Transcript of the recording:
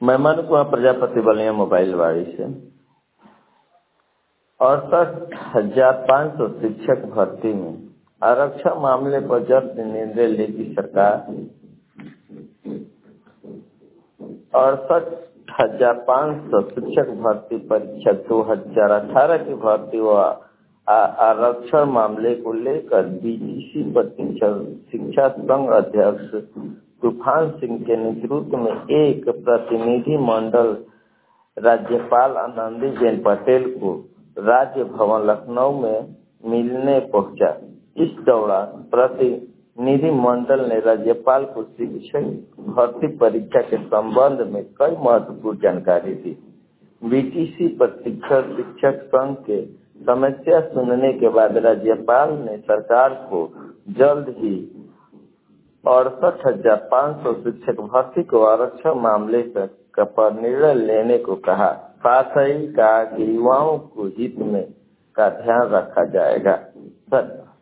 मैं मनु कुमार प्रजापति बलिया मोबाइल वाड़ी से 68,500 शिक्षक भर्ती में आरक्षण मामले पर जल्द निर्णय लेगी सरकार। 68,500 शिक्षक भर्ती परीक्षा 2018 की भर्ती व आरक्षण मामले को लेकर बीटीसी शिक्षा संघ अध्यक्ष तूफान सिंह के नेतृत्व में एक प्रतिनिधि मंडल राज्यपाल आनंदीबेन पटेल को राज्य भवन लखनऊ में मिलने पहुंचा। इस दौरान प्रतिनिधि मंडल ने राज्यपाल को शिक्षक भर्ती परीक्षा के संबंध में कई महत्वपूर्ण जानकारी दी। बीटीसी प्रशिक्षण शिक्षक संघ के समस्या सुनने के बाद राज्यपाल ने सरकार को जल्द ही 68,500 शिक्षक भर्ती को आरक्षण मामले पर निर्णय लेने को कहा। साथ ही कहा कि युवाओं को हित में का ध्यान रखा जाएगा।